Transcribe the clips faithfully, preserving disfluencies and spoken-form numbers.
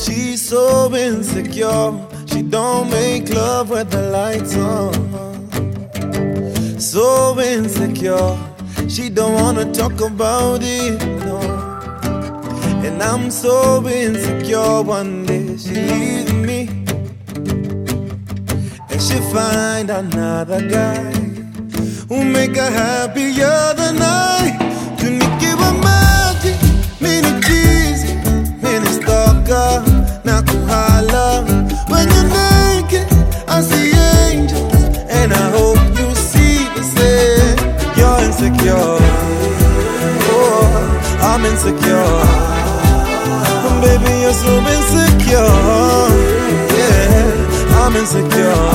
She's so insecure. She don't make love with the lights on. So insecure. She don't wanna talk about it, no. And I'm so insecure. One day she leaves me and she find another guy who make her happier than I. You give her magic, mini cheesy, mini stalker, nakuhala. When you're naked, I see angels, and I hope you see the same. You're insecure, oh, I'm insecure. And baby, you're so insecure, yeah, I'm insecure.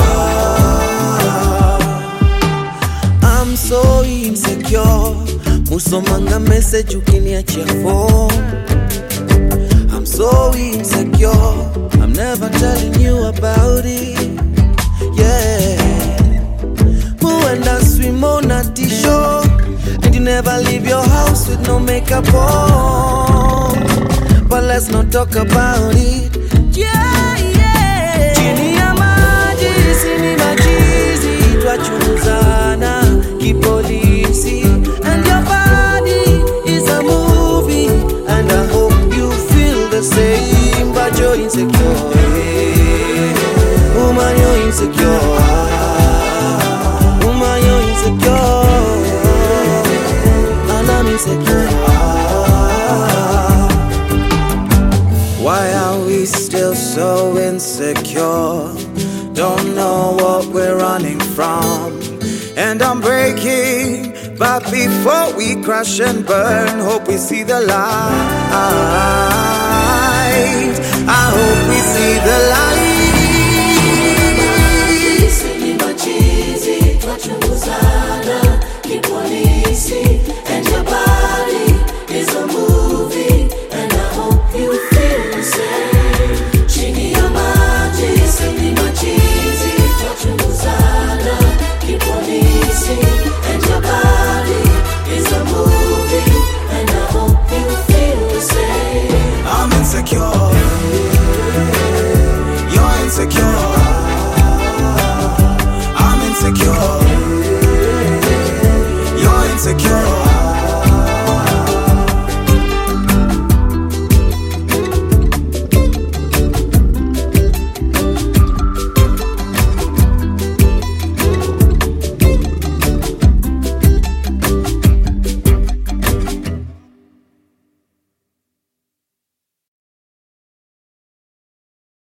I'm so insecure. Musomanga message ukiniachia phone. I'm so insecure. I'm never telling you about it. Yeah. Muenda swim on a t-shirt, and you never leave your house with no makeup on. But let's not talk about it. Yeah, yeah. Chini ya maji, sini majizi, twachunguzana kipolisi. And your body is a movie, and I hope you feel the same. But you're insecure, woman, you're insecure. Woman, you're insecure, and I'm insecure. Why are we still so insecure? Don't know what we're running from, and I'm breaking. But before we crash and burn, hope we see the light. I hope we see the